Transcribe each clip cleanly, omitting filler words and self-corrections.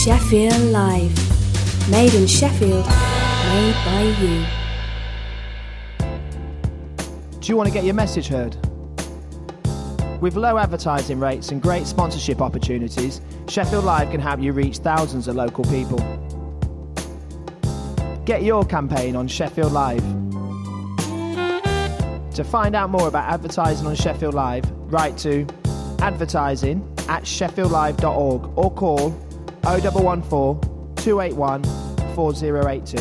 Sheffield Live. Made in Sheffield, made by you. Do you want to get your message heard? With low advertising rates and great sponsorship opportunities, Sheffield Live can help you reach thousands of local people. Get your campaign on Sheffield Live. To find out more about advertising on Sheffield Live, write to advertising@sheffieldlive.org or call 0114 281 4082.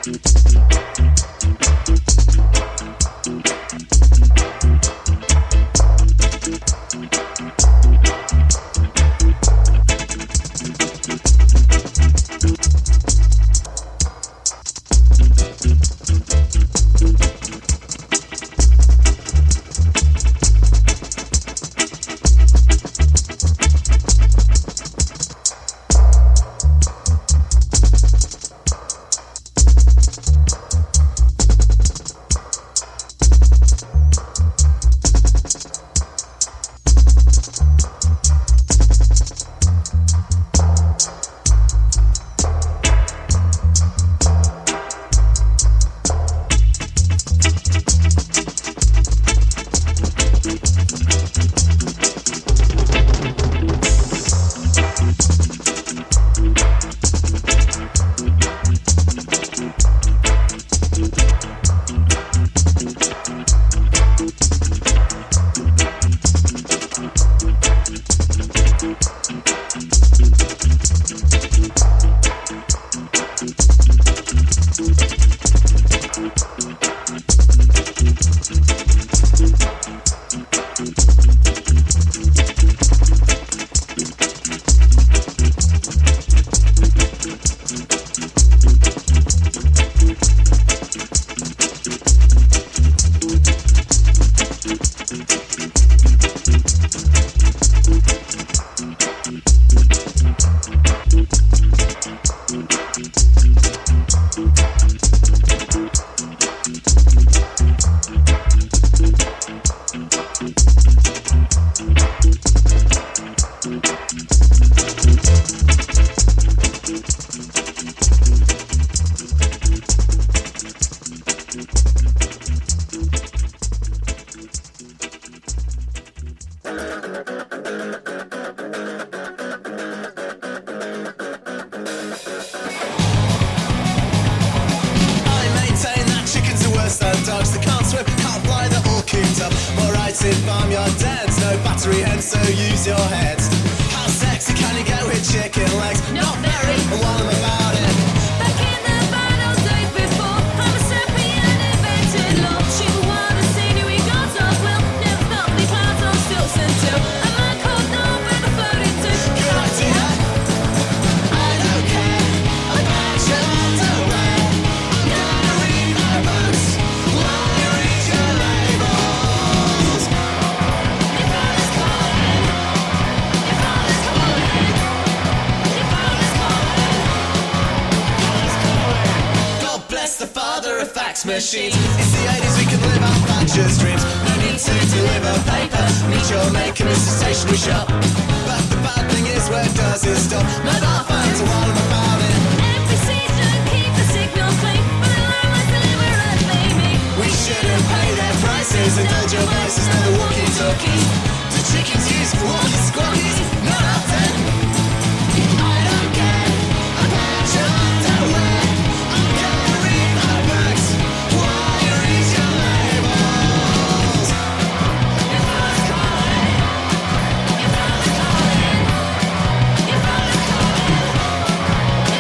Machines. It's the 80s, we can live our Thatcher's dreams. No need to deliver paper. Meet your mate in a stationery shop. But the bad thing is, where does it stop? Mobile phones are all about it. Every season keep the signal clean, but the landlines deliver as they meet. We shouldn't pay their prices. Indulge your vices, not the walkie-talkies. Do chickens use walkie-squawkies? Not often. I don't care about your underwear. I'm gonna read my books. Your father's calling.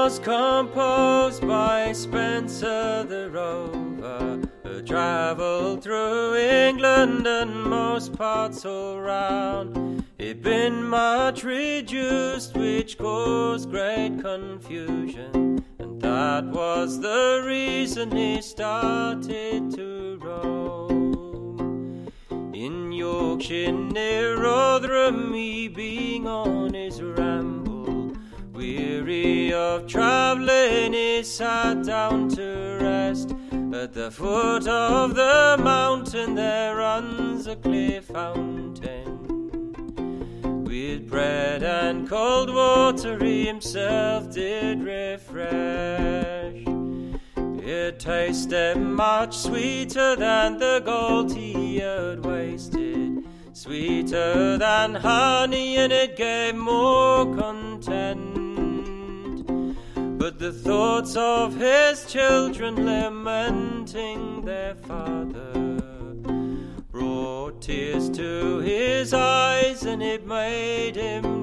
was composed by Spencer the Rover, who travelled through England and most parts all round. He'd been much reduced, which caused great confusion, and that was the reason he started to roam. In Yorkshire near Rotherham, he being on his ramble, weary of travelling, he sat down to rest. At the foot of the mountain there runs a clear fountain, with bread and cold water he himself did refresh. It tasted much sweeter than the gold he had wasted, sweeter than honey, and it gave more content. But the thoughts of his children lamenting their father brought tears to his eyes, and it made him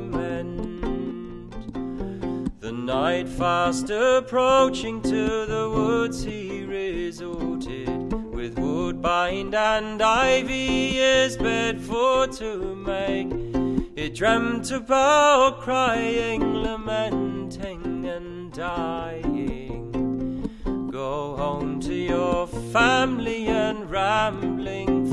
lament. The night fast approaching, to the woods he resorted, with woodbine and ivy his bed for to make. He dreamt about crying, lamenting and dying. Go home to your family and rambling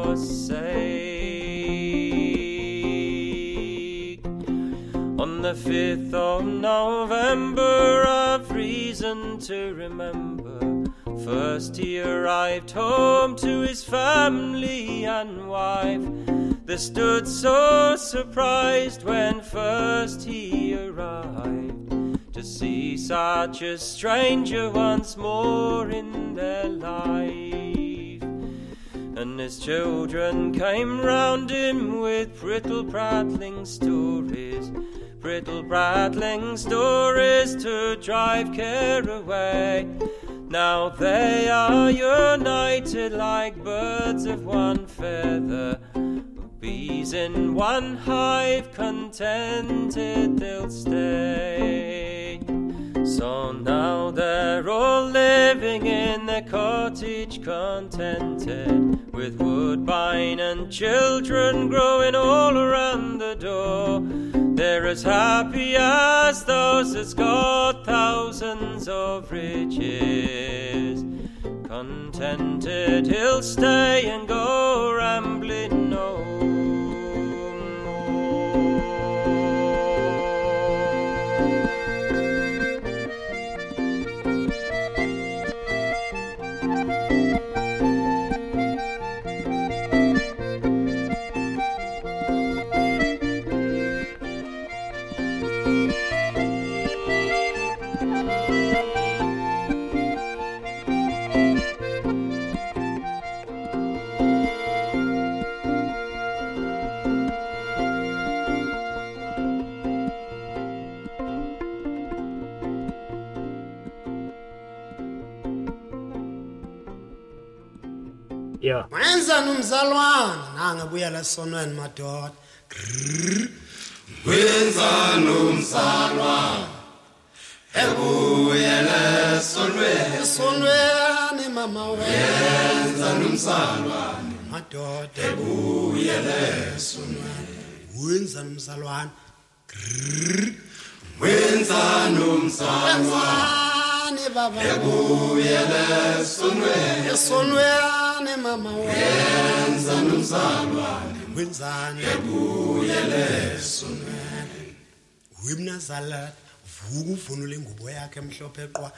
forsake. On the 5th of November, I've reason to remember, first he arrived home to his family and wife. They stood so surprised when first he arrived, to see such a stranger once more in their life. And his children came round him with prattle-prattling stories, prattle-prattling stories to drive care away. Now they are united like birds of one feather, bees in one hive, contented they'll stay. So now they're all living in their cottage contented, with woodbine and children growing all around the door. They're as happy as those that's got thousands of riches. Contented he'll stay and go rambling no more. Yeah. Wenza nomzalwana nangabuya lesonweni madoda. Wenza nomzalwana ebuye lesonweni. Esonweni mama Wenza nomzalwana madoda ebuye lesonweni. wenza nomzalwana. Wenza nomzalwana Wenzani baba ebuye lesonweni. esonweni mama Wenza nomzalwana wenzani ebuye lesonweni. wemnazala vuka uvunule ingubo yakhe emhlophe qwa.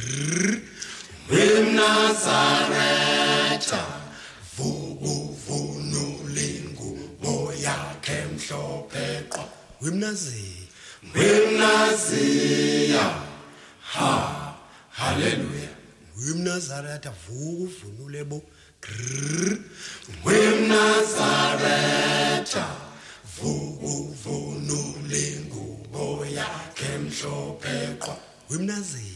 Wemnazaretha vuka uvunule ingubo yakhe emhlophe qwa. Wemnazi Wemnaziya hallelujah. wemnazaretha vuka uvunule bo. Wemnazaretha vuka uvunule ingubo yakhe emhlophe qwa. Wemnazi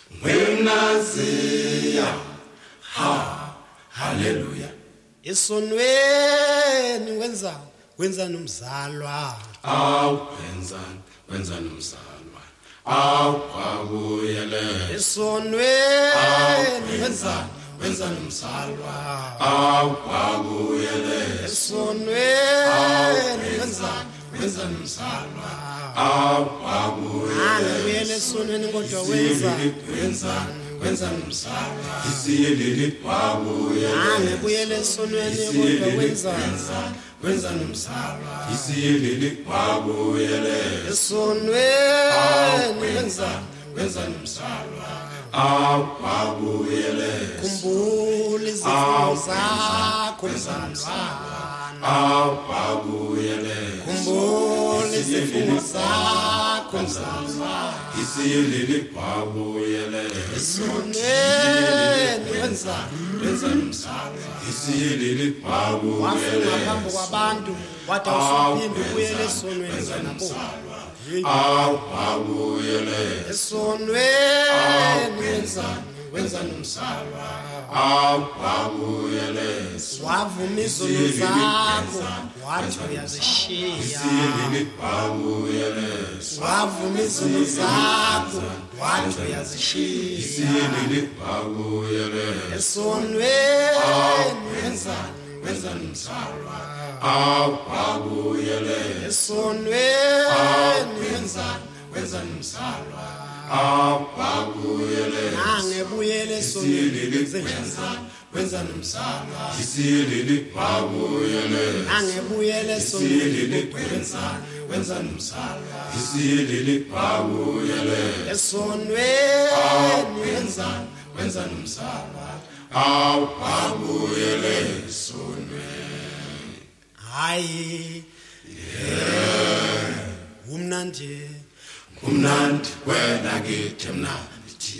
Wemnaziya hallelujah. esonweni wenza nomzalwana. Aw wenzani nomzalwane awabuyele esonweni wenza nomsalwa awabuyele esonweni wenza nomsalwa awabuyele angibuyele esonweni kodwa wenza nomsalwa isiyelele wabuyele angibuyele esonweni kodwa wenza nomsalwa isiyelele wabuyele esonweni wenza nomsalwa awabuyele khumbula izifundo zakho mzalwane awabuyele khumbula izifundo zakho mzalwane isiyelele wabuyele esonweni wenza nomsalwa isiyelele wabuyele wafika phambi kwabantu wathi awusuphinde ubuyele esonweni nabo awabuyele esonweni wenza nomsalwa awabuyele wavuma izono zakho wathi uyazishiya isiyelele wabuyele wavuma izono zakho wathi uyazishiya isiyelele wabuyele esonweni wenza nomsalwa awabuyele esonweni wenza nomsalwa awabuyele nangebuyele esonweni wenza nomsalwa isiyelele wabuyele nangebuyele esonweni wenza nomsalwa isiyelele wabuyele esonweni wenza nomsalwa awabuyele hayi umnandi kumnandi wena kithi mnandi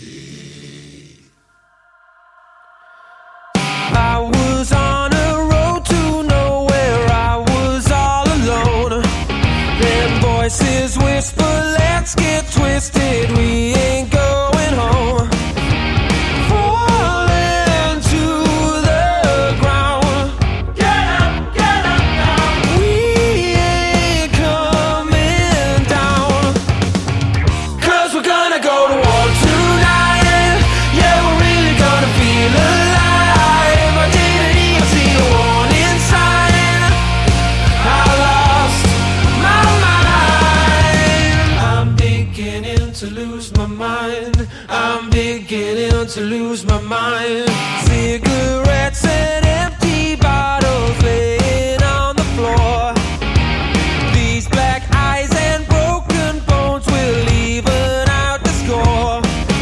I was on a road to nowhere, I was all alone. Then voices whisper, let's get twisted, we ain't going home. Falling to the ground. Get up now. We ain't coming down. 'Cause we're gonna go to war tonight. Yeah, we're really gonna feel alive. I didn't even see a warning sign. I lost my mind. I'm beginning to lose my mind. I'm beginning to lose my mind. Cigarettes and empty bottles laying on the floor. These black eyes and broken bones will even out the score.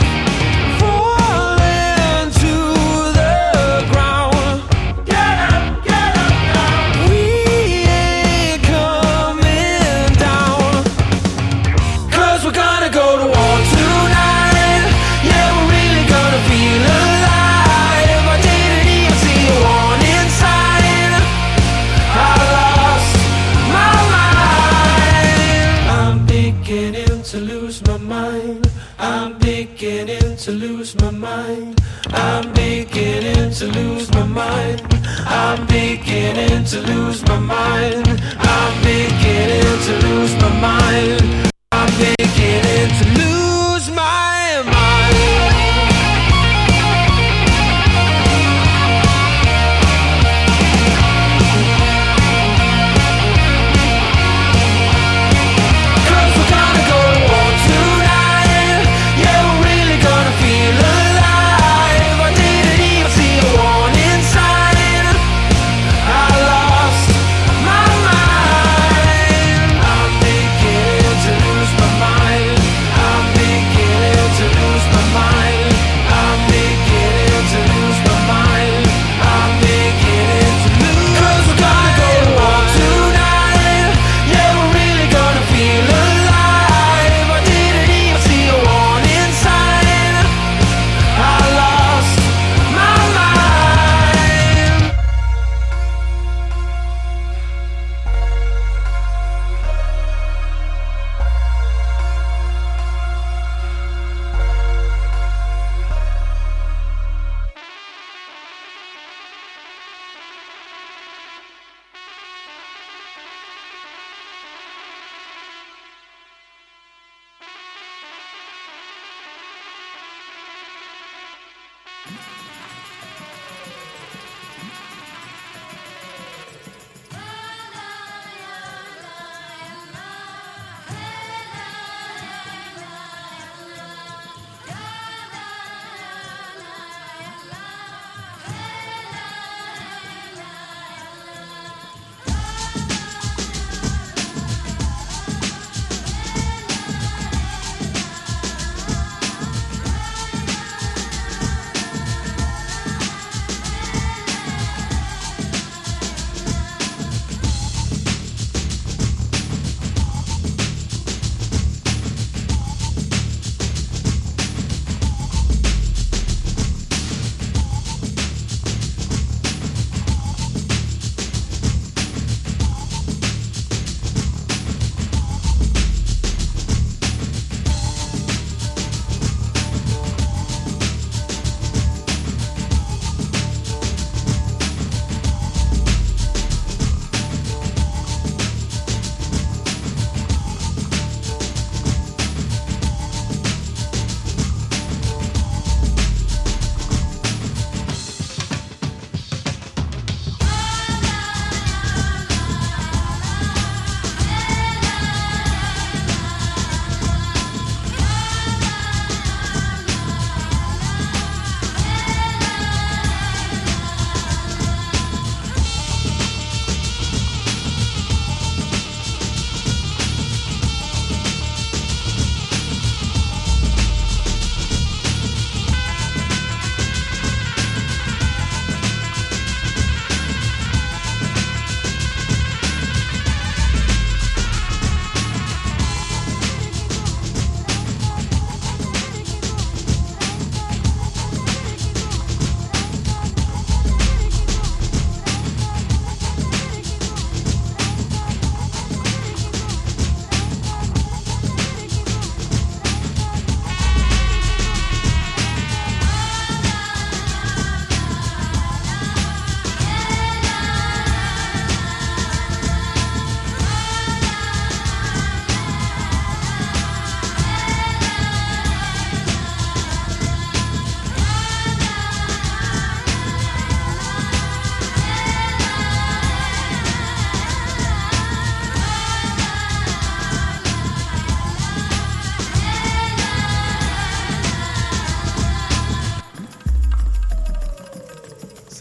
Falling to the ground. Get up now. We ain't coming down. 'Cause we're gonna go to war tonight. Yeah, we're really gonna feel alive. I didn't even see a warning sign. I lost my mind. I'm beginning to lose my mind. I'm beginning to lose my mind. I'm beginning to lose my mind. I'm beginning to lose my mind. I'm beginning to lose my mind. I'm beginning to lose my mind. 'Cause we're gonna go to war tonight. Yeah, we're really gonna feel alive. I didn't even see a warning sign. I lost my mind. I'm beginning to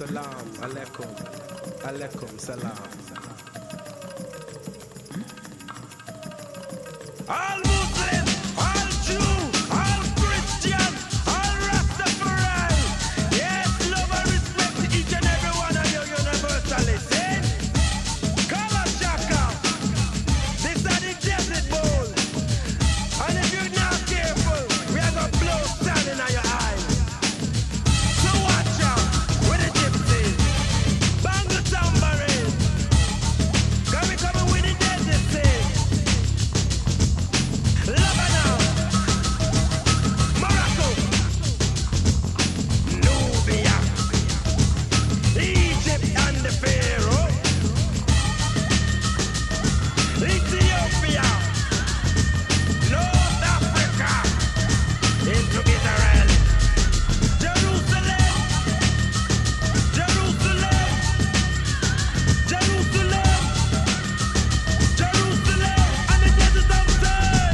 salam, alaikum, alaikum salam. All Muslim, all Jew, all Christian, all Rastafari. Yes, love and respect to each and every one of you universally. See? Come on, Shaka. This are the desert bowl. And if you're not careful, we are gonna blow sand in your eyes. So watch out with the gypsies. Bang the tambourine. Cause we coming with the desert thing. Lebanon, Morocco, Nubia, Egypt and the Pharaoh, Ethiopia, North Africa, into Israel, Jerusalem, Jerusalem, Jerusalem, Jerusalem, and the desert of sand.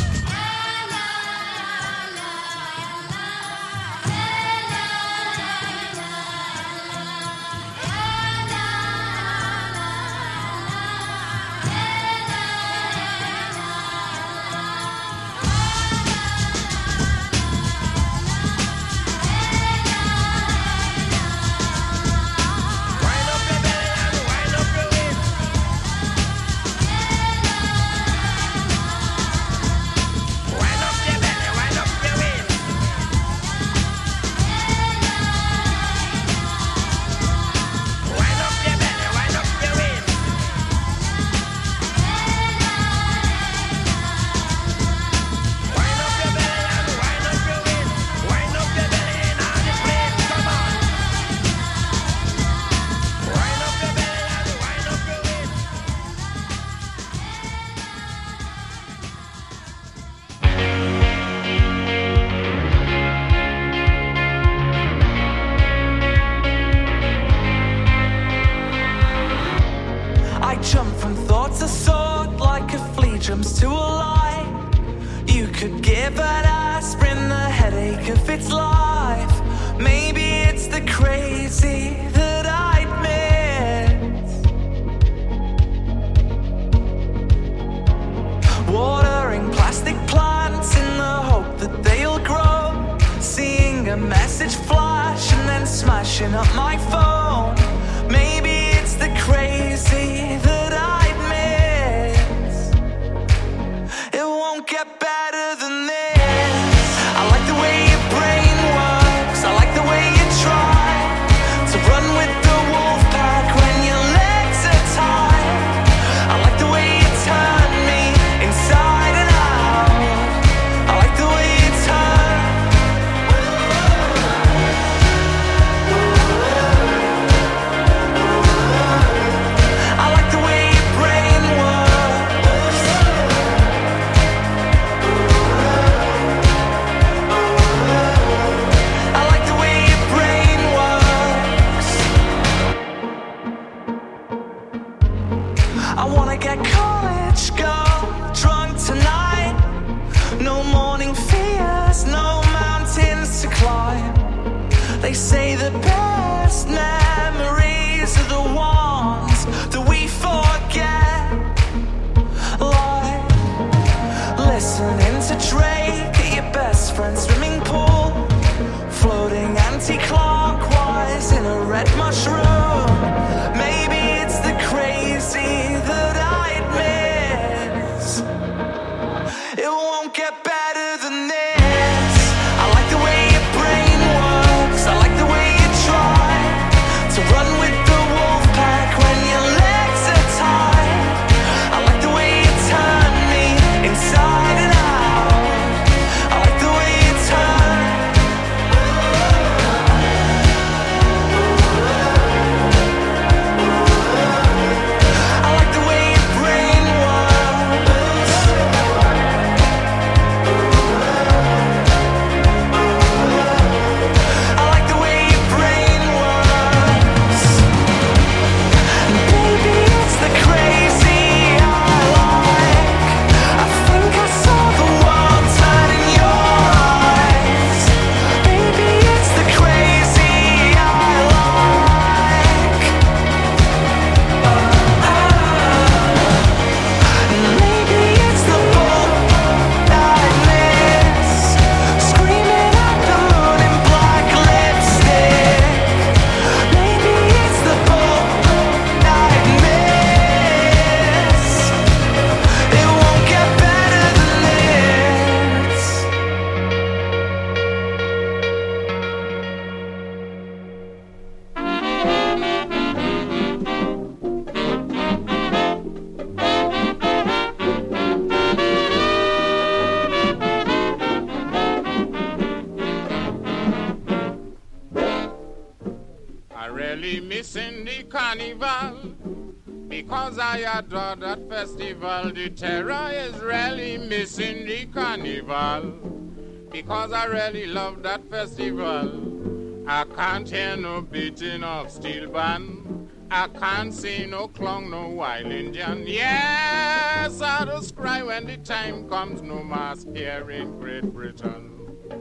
Wind up your belly and wind up your waist. Wind up your belly, wind up your waist. Wind up your belly, wind up your waist. Wind up your belly and wind up your waist. Wind up your belly in all the place, come on. Wind up your belly and wind up your waist. I jump from thought to thought like a flea jumps to a lie. You could give an aspirin the headache of its life. Maybe it's the crazy that I admit. Watering plastic plants in the hope that they'll grow. Seeing a message flash and then smashing up my phone. Maybe it's the crazy that I miss. It won't get better than this. I like the way your brain works. I like the way you try to run with the wolf pack when your legs are tied. I like the way you turn me inside and out. I like the way you turn. I like the way your brain works. I like the way your brain works. I wanna get college girl drunk tonight. No morning fears, no mountains to climb. They say the best memories are the ones that we forget. Like listening to Drake at your best friend's swimming pool, floating anti-clockwise in a red mushroom. Maybe it's the crazy that I'd miss. It won't get better than this. I like the way your brain works. I like the way you try to run with the wolf pack really missing the carnival because I adore that festival. The terror is really missing the carnival because I really love that festival. I can't hear no beating of steel band. I can't see no clown, no wild Indian. Yes, I just cry when the time comes. No mass here in Great Britain.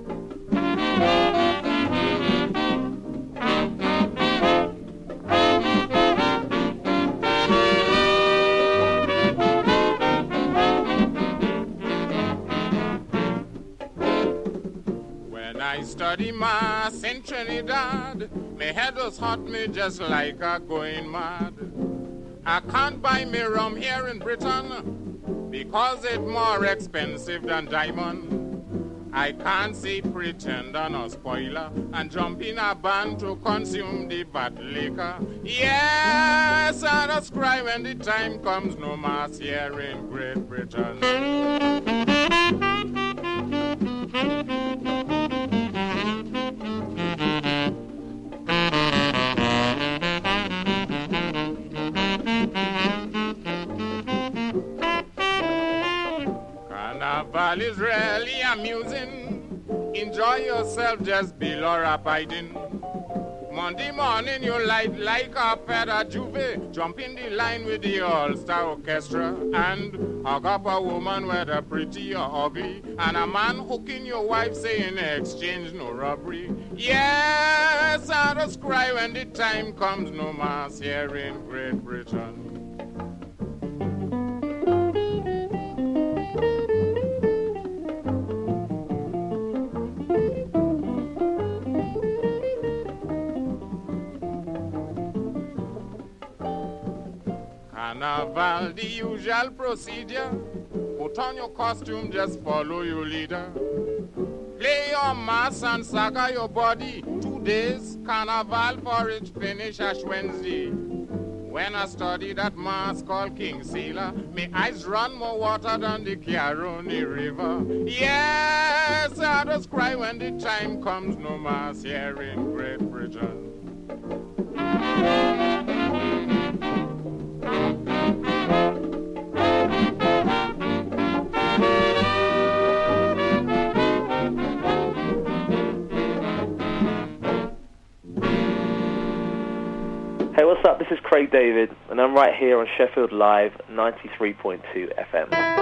When I study mass in Trinidad, my head was hot me just like a going mad. I can't buy me rum here in Britain because it's more expensive than diamond. I can't see pretender nor spoiler and jump in a band to consume the bad liquor. Yes, I just cry when the time comes. No mass here in Great Britain. Carnival is really amusing. Enjoy yourself, just be Laura Biden. Monday morning you light like a pet at Juve. Jump in the line with the all-star orchestra and hug up a woman whether pretty or ugly, and a man hooking your wife saying exchange no robbery. Yes, I just cry when the time comes. No mass here in Great Britain. Carnival, the usual procedure. Put on your costume, just follow your leader. Play your mass and saga your body. 2 days, carnival for it finish Ash Wednesday. When I study that mass called King Sailor, my eyes run more water than the Caroni River. Yes, I just cry when the time comes. No mass here in Great Britain. Hey, what's up? This is Craig David, and I'm right here on Sheffield Live 93.2 FM.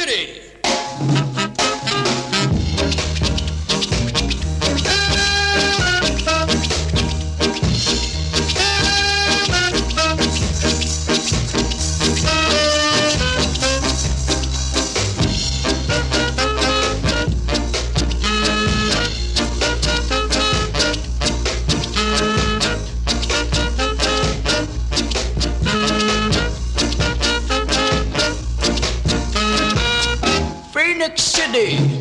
City. Phoenix City.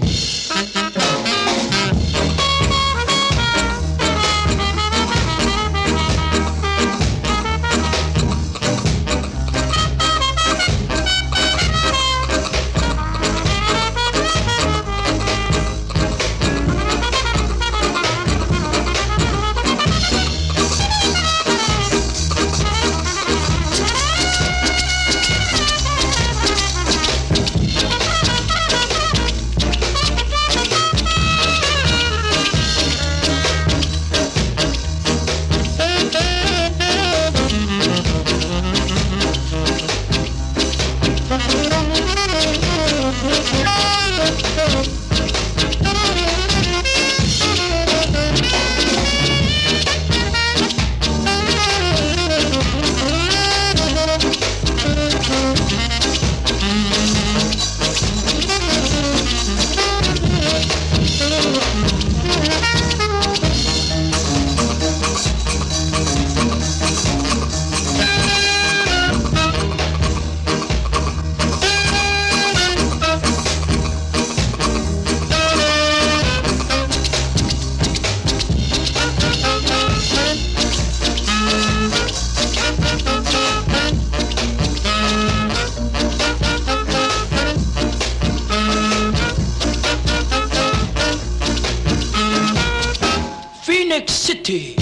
Phoenix City.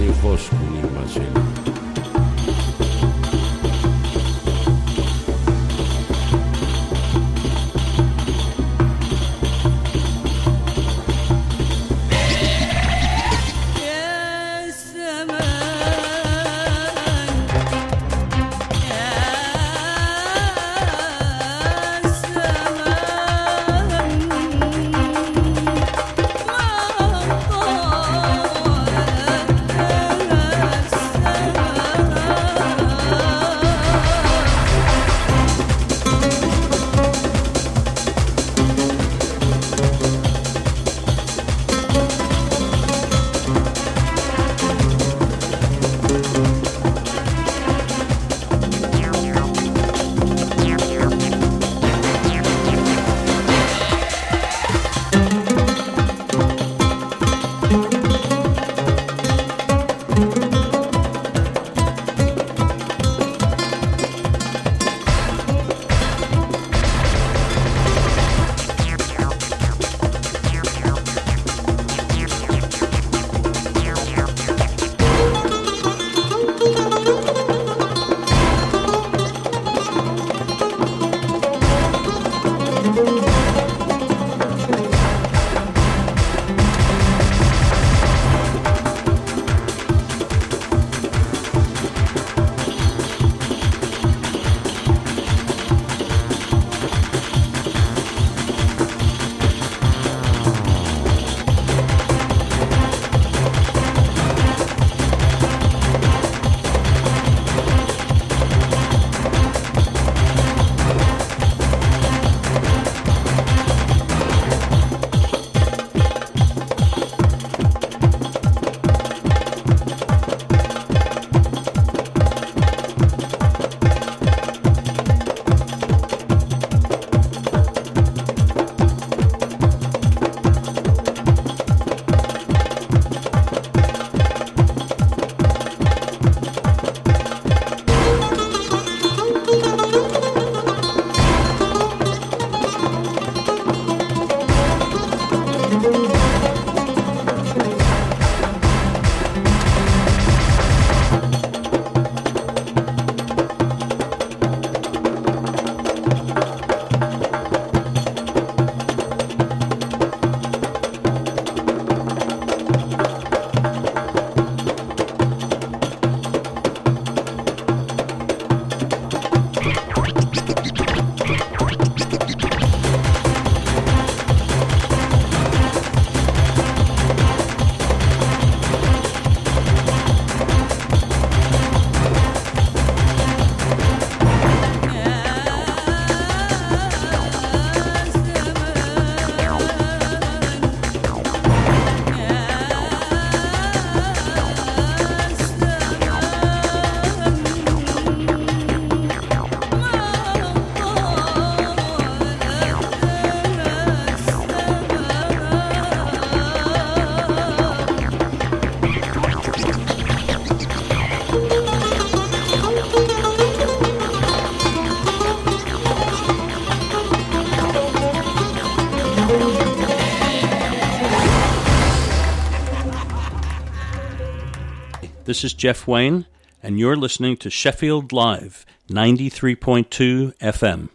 κάνει φως που είναι μαζί. This is Jeff Wayne, and you're listening to Sheffield Live, 93.2 FM.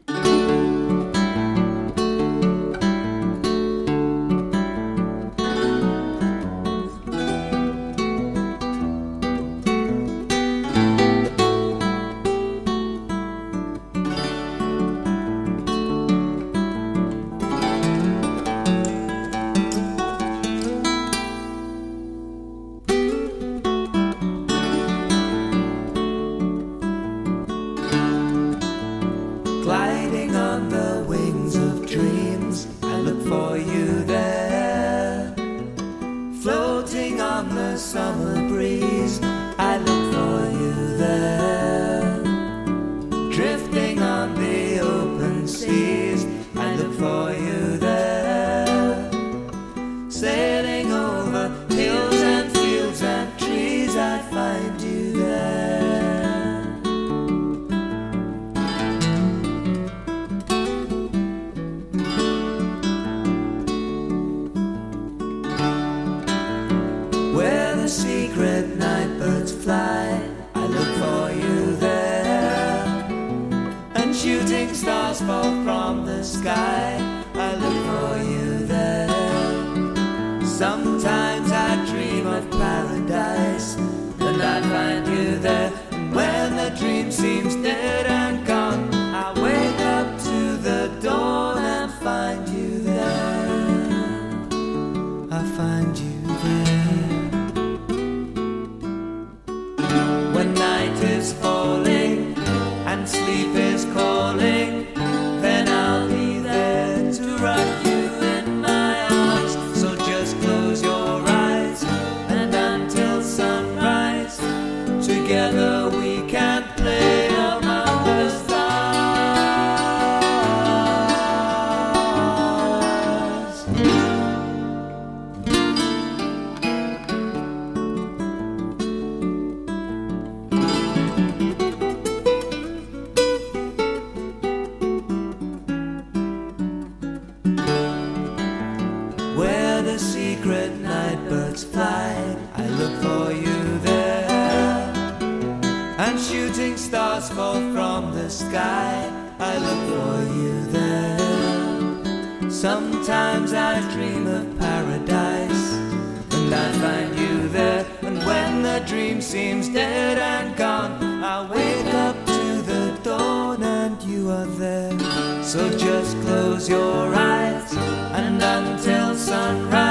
Gliding on the wings of dreams, I look for you there. Floating on the summer breeze, I look for you there. Drifting on the open seas, I look for you there. Sailing over hills and fields and trees, I find you there. Where the secret night Sometimes I dream of paradise, and I find you there. And when the dream seems dead and gone, I wake up to the dawn and find you there. I find you there. When night is falling and sleep is calling, then I'll be there to rock you in my arms. So just close your eyes, and until sunrise, together we can play among the stars. Where the secret night birds fly, I look for you there. And shooting stars fall from the sky, I look for you there. Sometimes I dream of paradise, and I find you there. And when the dream seems dead and gone, I wake up to the dawn and you are there. So just close your eyes, and until sunrise,